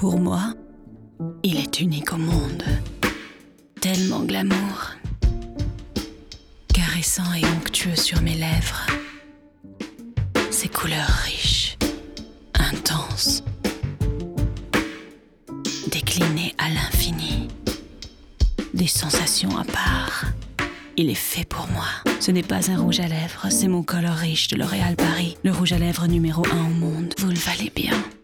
Pour moi, il est unique au monde. Tellement glamour. Caressant et onctueux sur mes lèvres. Ses couleurs riches, intenses, déclinées à l'infini. Des sensations à part. Il est fait pour moi. Ce n'est pas un rouge à lèvres, c'est mon color riche de L'Oréal Paris. Le rouge à lèvres numéro 1 au monde. Vous le valez bien.